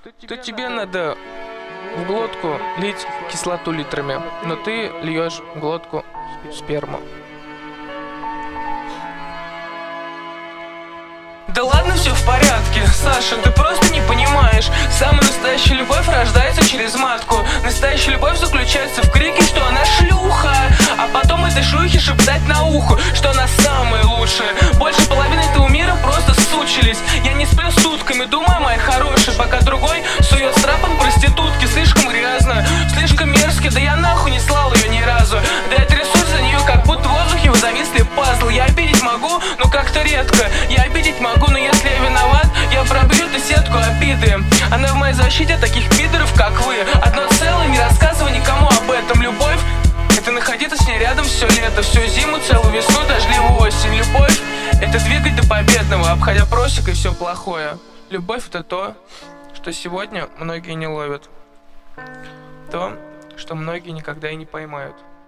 то тебе надо в глотку лить кислоту литрами, но ты льешь в глотку сперму. Да ладно, все в порядке, Саша, ты просто не понимаешь. Самая настоящая любовь рождается через матку. Настоящая любовь заключается в крике, что она шлюха, а потом этой шлюхе шептать на ухо, что она самая лучшая. Больше половины этого мира просто сучились. Я не сплю сутками, думаю, моя хорошая, пока другой сует страпом проститутки. Слишком грязно, слишком мерзко, да я нахуй не слал ее ни разу. Да я трясусь за нее, как будто в воздухе зависли пазлы. Я обидеть могу, но как-то редко. Я обидеть могу, но если я виноват, я пробью эту сетку обиды. Она в моей защите таких пидоров, как вы. Одно целое, не рассказывай никому об этом. Любовь — это находиться с ней рядом все лето, всю зиму, целую весну, дождливую осень. Любовь — это двигать до победного, обходя просек и все плохое. Любовь — это то, что сегодня многие не ловят. То, что многие никогда и не поймают.